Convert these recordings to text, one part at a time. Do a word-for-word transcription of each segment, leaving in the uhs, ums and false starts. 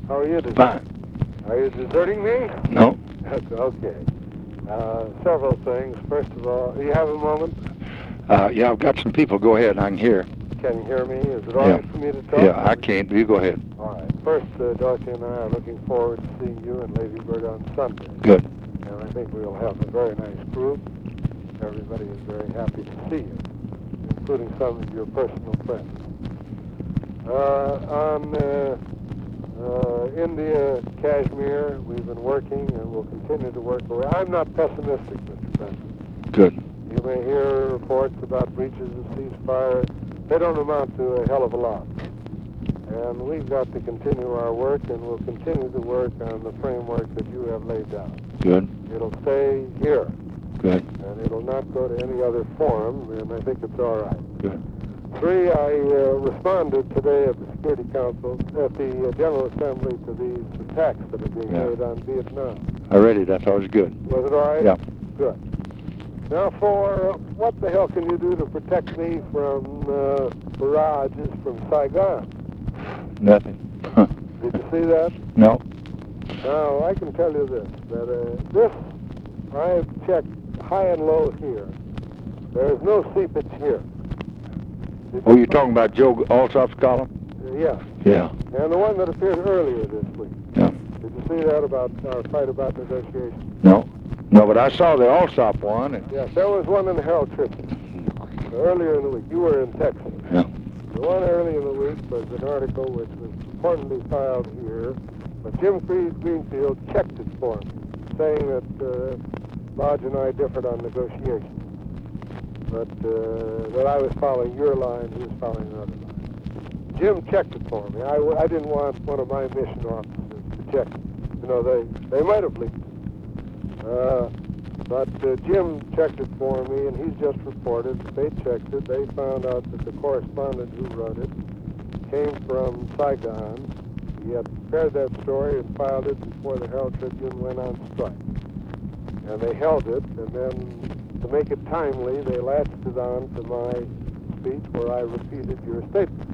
How are you today? Fine. Are you deserting me? No. That's okay. Uh, several things. First of all, do you have a moment? Uh, yeah, I've got some people. Go ahead. I can hear. Can you hear me? Is it all Yeah. right for me to talk? Yeah, I can't. You go ahead. All right. First, uh, Dorothy and I are looking forward to seeing you in Ladybird on Sunday. Good. And I think we'll have a very nice group. Everybody is very happy to see you, including some of your personal friends. Uh, on uh, uh, India, Kashmir, we've been working and will continue to work away. I'm not pessimistic, Mister President. Good. You may hear reports about breaches of ceasefire. They don't amount to a hell of a lot. And we've got to continue our work, and we'll continue to work on the framework that you have laid down. Good. It'll stay here. Good. And it'll not go to any other forum, and I think it's all right. Good. Three, I uh, responded today at the Security Council, at the uh, General Assembly, to these attacks that are being Yeah. made on Vietnam. I read it. I thought it was good. Was it all right? Yeah. Good. Now, for uh, what the hell can you do to protect me from uh, barrages from Saigon? Nothing. Did you see that? No. Now, I can tell you this, that uh, this, I've checked high and low here. There is no seepage here. Did Oh, you you're talking about Joe Alsop's column? Uh, yeah. Yeah. And the one that appeared earlier this week. Yeah. Did you see that about our fight about negotiations? No. No, but I saw the Alsop one. And Yes, there was one in the Herald Tribune earlier in the week. You were in Texas. Yeah. The one early in the week was an article which was purportedly filed here, but Jim Greenfield checked it for me, saying that uh, Lodge and I differed on negotiations, but uh, that I was following your line, he was following another line. Jim checked it for me. I, I didn't want one of my mission officers to check it. You know, they, they might have leaked it. Uh, but uh, Jim checked it for me, and he's just reported that they checked it. They found out that the correspondent who wrote it came from Saigon. He had prepared that story and filed it before the Herald Tribune went on strike. And they held it, and then to make it timely, they latched it on to my speech where I repeated your statement.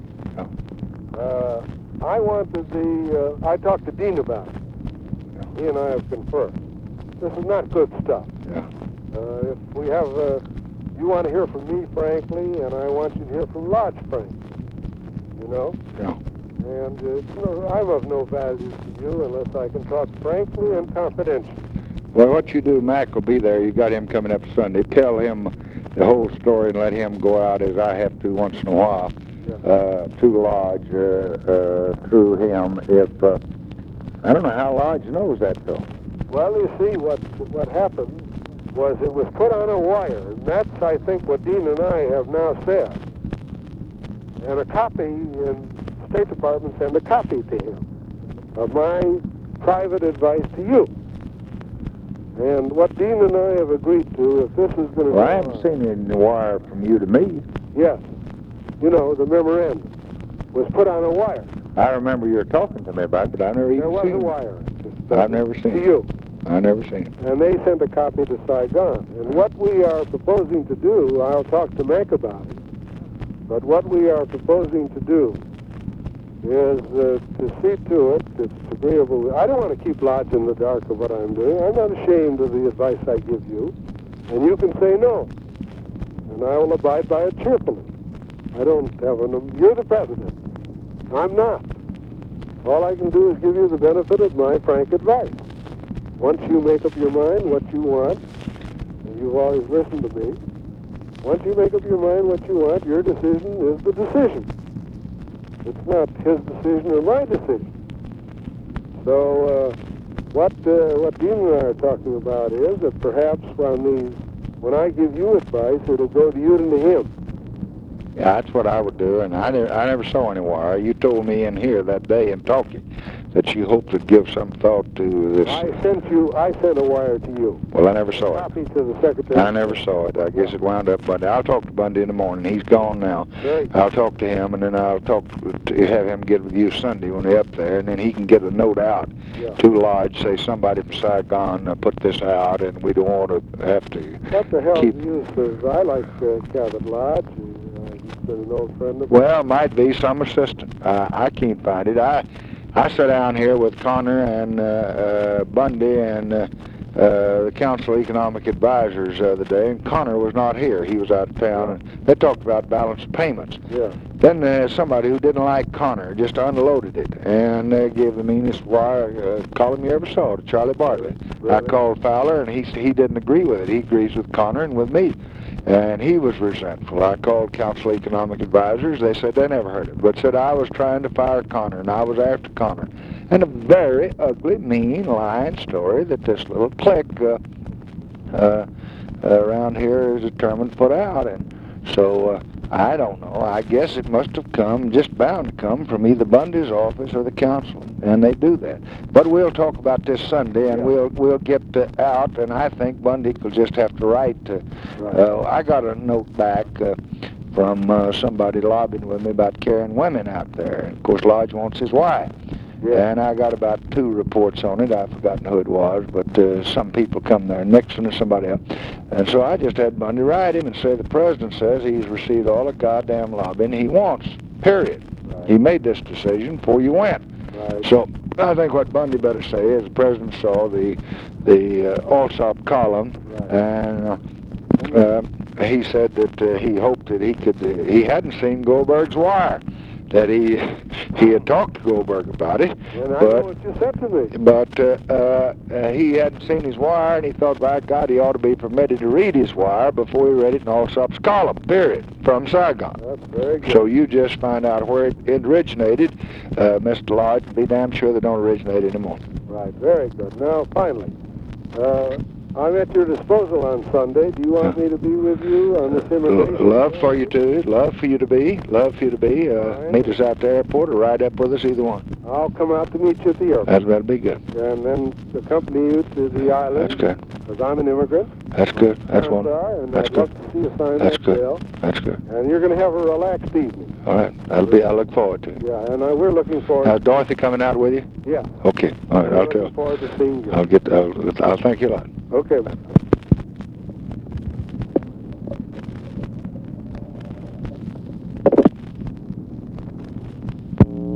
Oh. Uh, I wanted the, uh, I talked to Dean about it. He and I have conferred. This is not good stuff. Yeah. Uh, if we have, uh, you want to hear from me frankly, and I want you to hear from Lodge frankly. You know? Yeah. And uh, no, I'm of no value to you unless I can talk frankly and confidentially. Well, what you do, Mac will be there. You got him coming up Sunday. Tell him the whole story and let him go out as I have to once in a while Yeah. uh, to Lodge uh, uh, through him. If uh, I don't know how Lodge knows that though. Well, you see, what what happened was it was put on a wire, and that's, I think, what Dean and I have now said. And a copy, and State Department sent a copy to him of my private advice to you. And what Dean and I have agreed to, if this is going to... Well, I haven't seen any wire from you to me. Yes. You know, the memorandum was put on a wire. I remember you were talking to me about it, but I never even There was seen a it. wire. I've never seen to it. you. I never seen it. And they sent a copy to Saigon. And what we are proposing to do, I'll talk to Mac about it, but what we are proposing to do is uh, to see to it it's agreeable. I don't want to keep Lodge in the dark of what I'm doing. I'm not ashamed of the advice I give you, and you can say no, and I will abide by it cheerfully. I don't have an... You're the president. I'm not. All I can do is give you the benefit of my frank advice. Once you make up your mind what you want, and you've always listened to me, once you make up your mind what you want, your decision is the decision. It's not his decision or my decision. So uh, what uh, what Dean and I are talking about is that perhaps on these, when I give you advice, it'll go to you and to him. Yeah, that's what I would do, and I never, I never saw any wire. You told me in here that day in talking that you hoped to give some thought to this. I sent you, I sent a wire to you. Well, I never saw it. Copy to the secretary. I never saw it. I guess it wound up Bundy. I'll talk to Bundy in the morning. He's gone now. Very good. I'll talk to him, and then I'll talk to have him get with you Sunday when they're up there, and then he can get a note out Yeah. to Lodge, say somebody from Saigon uh, put this out, and we don't want to have to What the hell keep... use of, I like uh, Cabot Lodge. Uh, he's been an old friend of mine. Well, might be some assistant. Uh, I can't find it. I I sat down here with Connor and uh, uh, Bundy and uh, uh, the Council of Economic Advisors the other day, and Connor was not here. He was out of town, and they talked about balanced payments. Yeah. Then uh, somebody who didn't like Connor just unloaded it, and uh, gave the meanest wire uh, column you ever saw to Charlie Bartlett. Really? I called Fowler, and he he didn't agree with it. He agrees with Connor and with me. And he was resentful. I called Council of Economic Advisors. They said they never heard it, but said I was trying to fire Connor, and I was after Connor. And a very ugly, mean, lying story that this little clique uh, uh, around here is determined to put out. And so uh, I don't know. I guess it must have come, just bound to come, from either Bundy's office or the council, and they do that. But we'll talk about this Sunday, and Yeah. we'll we'll get uh, out. And I think Bundy will just have to write. Uh, Right. uh, I got a note back uh, from uh, somebody lobbying with me about carrying women out there. And of course, Lodge wants his wife. Yeah. And I got about two reports on it. I've forgotten who it was, but uh, some people come there, Nixon or somebody else. And so I just had Bundy write him and say the president says he's received all the goddamn lobbying he wants, period. Right. He made this decision before you went. Right. So I think what Bundy better say is the president saw the the uh, Allsop column, Right. and uh, uh, he said that uh, he hoped that he could, uh, he hadn't seen Goldberg's wire, that he he had talked to Goldberg about it, And I know but what you said to me. but uh, uh, uh, he hadn't seen his wire, and he thought, by God, he ought to be permitted to read his wire before he read it in Allsop's column, period, from Saigon. That's very good. So you just find out where it, it originated, uh, Mister Lodge, and be damn sure they don't originate anymore. Right, very good. Now, finally, uh, I'm at your disposal on Sunday. Do you want me to be with you on this immigration? L- love for you to, love for you to be, love for you to be. Uh, Right. Meet us at the airport or ride up with us, either one. I'll come out to meet you at the airport. That's that'll be good. And then accompany you to the island. That's good. Because I'm an immigrant. That's good. That's Parents one. are, and That's I'd good. love to see you sign That's that good. bill. That's good. And you're going to have a relaxed evening. All right. That'll be. I look forward to it. Yeah, and uh, we're looking forward. Now, Dorothy coming out with you? yeah. Okay. All right. We're I'll looking tell. forward to seeing you. I'll get. I'll, I'll thank you a lot. Okay.